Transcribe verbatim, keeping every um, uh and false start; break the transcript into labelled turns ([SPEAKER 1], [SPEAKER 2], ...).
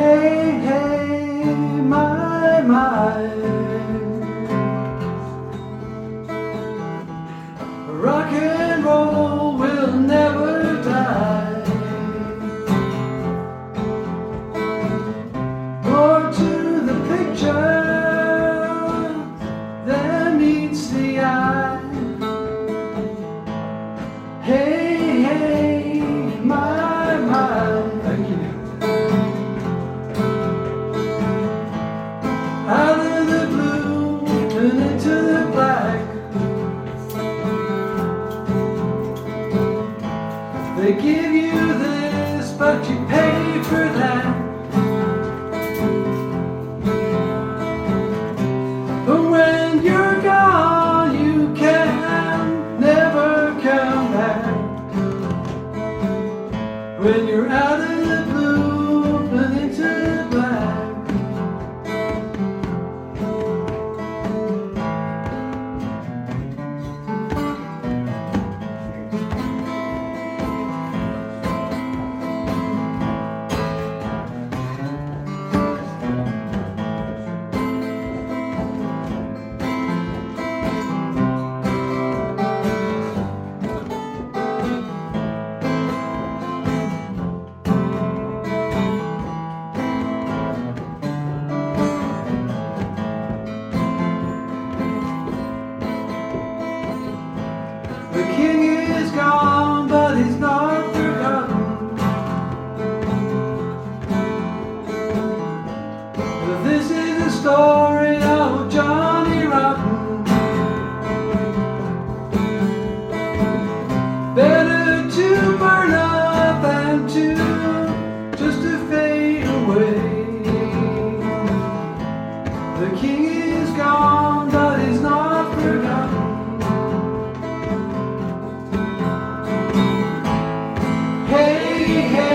[SPEAKER 1] Hey, hey, my, my. Rock and roll will never die. More to the picture than meets the eye. Hey, hey, my, my. Thank you. Out of the blue and into the black. They give you this, but you pay for that. But when you're gone, you can never come back. When you're out of the blue and into the black. The king is gone, but he's not forgotten. This is the story of Johnny Rotten. Better to burn up than to just to fade away. The king is gone, but he's not forgotten. Hey, hey.